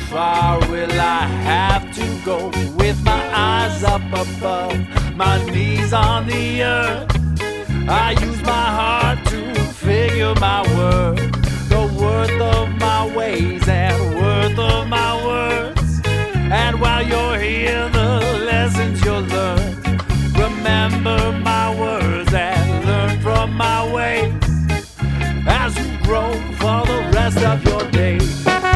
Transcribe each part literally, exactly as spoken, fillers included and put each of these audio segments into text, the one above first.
far will I have to go with my eyes up above, my knees on the earth? I use my heart to figure my worth, the worth of my ways and worth of my words. And while you're here, the lessons you'll learn. Remember my words and learn from my ways as you grow for the rest of your days.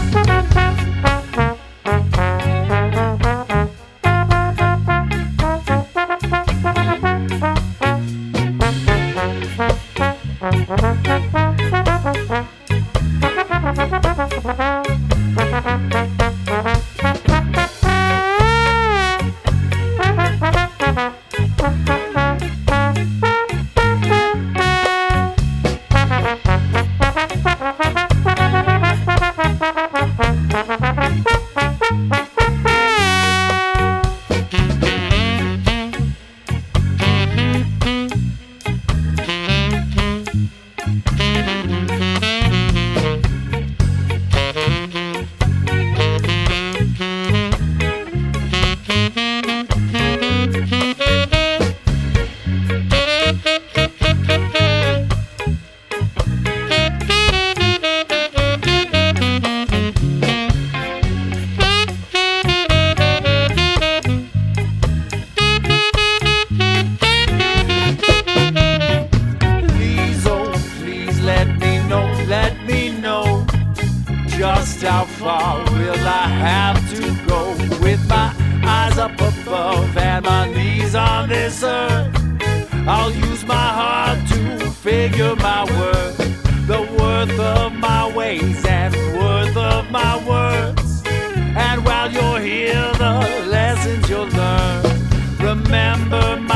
Just how far will I have to go with my eyes up above and my knees on this earth? I'll use my heart to figure my worth, the worth of my ways and worth of my words. And while you're here, the lessons you'll learn. Remember